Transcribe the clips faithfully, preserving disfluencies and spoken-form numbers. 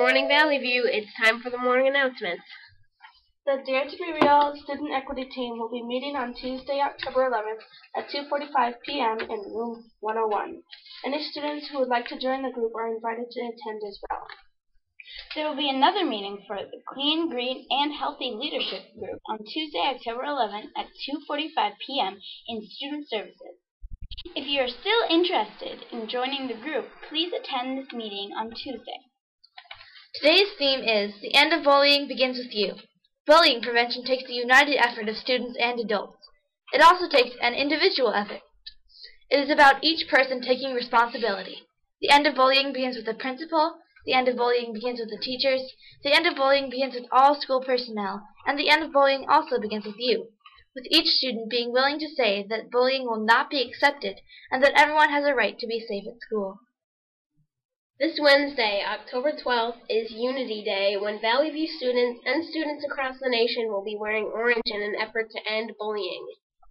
morning, Valley View. It's time for the morning announcements. The Dare to Be Real Student Equity Team will be meeting on Tuesday, October eleventh at two forty-five p m in room one oh one. Any students who would like to join the group are invited to attend as well. There will be another meeting for the Clean, Green, and Healthy Leadership Group on Tuesday, October eleventh at two forty-five p m in Student Services. If you are still interested in joining the group, please attend this meeting on Tuesday. Today's theme is The End of Bullying Begins With You. Bullying prevention takes a united effort of students and adults. It also takes an individual effort. It is about each person taking responsibility. The end of bullying begins with the principal. The end of bullying begins with the teachers. The end of bullying begins with all school personnel. And the end of bullying also begins with you, with each student being willing to say that bullying will not be accepted and that everyone has a right to be safe at school. This Wednesday, October twelfth, is Unity Day, when Valley View students and students across the nation will be wearing orange in an effort to end bullying.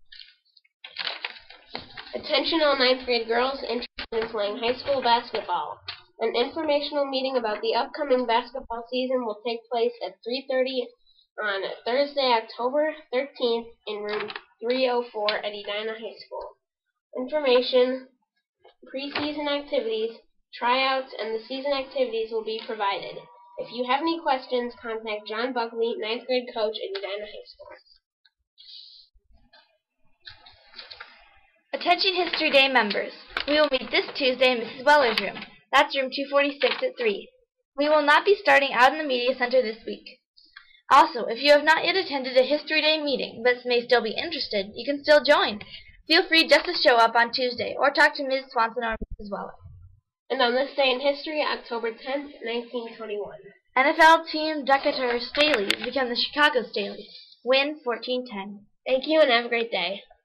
Attention all ninth grade girls interested in playing high school basketball. An informational meeting about the upcoming basketball season will take place at three thirty on Thursday, October thirteenth in room three oh four at Edina High School. Information, preseason activities, tryouts, and the season activities will be provided. If you have any questions, contact John Buckley, ninth grade coach at Edina High School. Attention History Day members. We will meet this Tuesday in Missus Weller's room. That's room two forty-six at three. We will not be starting out in the Media Center this week. Also, if you have not yet attended a History Day meeting but may still be interested, you can still join. Feel free just to show up on Tuesday or talk to Miz Swanson or Missus Weller. And on this day in history, October tenth, nineteen twenty-one. N F L team Decatur Staleys become the Chicago Staleys. Win fourteen ten. Thank you and have a great day.